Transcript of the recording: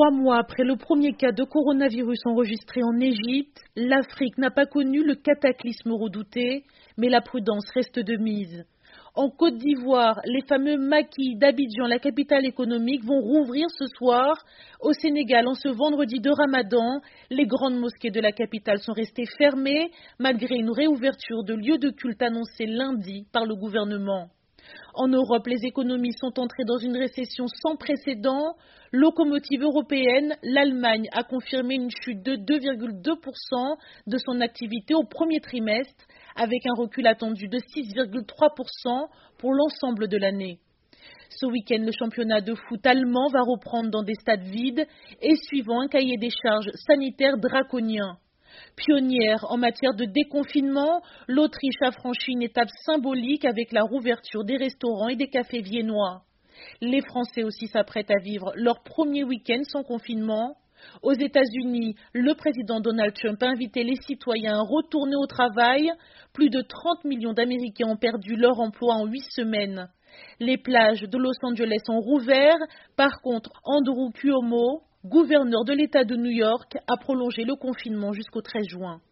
3 mois après le premier cas de coronavirus enregistré en Égypte, l'Afrique n'a pas connu le cataclysme redouté, mais la prudence reste de mise. En Côte d'Ivoire, les fameux maquis d'Abidjan, la capitale économique, vont rouvrir ce soir. Au Sénégal, en ce vendredi de Ramadan, les grandes mosquées de la capitale sont restées fermées, malgré une réouverture de lieux de culte annoncée lundi par le gouvernement. En Europe, les économies sont entrées dans une récession sans précédent. Locomotive européenne, l'Allemagne a confirmé une chute de 2,2% de son activité au premier trimestre, avec un recul attendu de 6,3% pour l'ensemble de l'année. Ce week-end, le championnat de foot allemand va reprendre dans des stades vides et suivant un cahier des charges sanitaires draconien. Pionnière en matière de déconfinement, l'Autriche a franchi une étape symbolique avec la rouverture des restaurants et des cafés viennois. Les Français aussi s'apprêtent à vivre leur premier week-end sans confinement. Aux États-Unis, le président Donald Trump a invité les citoyens à retourner au travail. Plus de 30 millions d'Américains ont perdu leur emploi en 8 semaines. Les plages de Los Angeles ont rouvert. Par contre, Andrew Cuomo, gouverneur de l'État de New York, a prolongé le confinement jusqu'au 13 juin.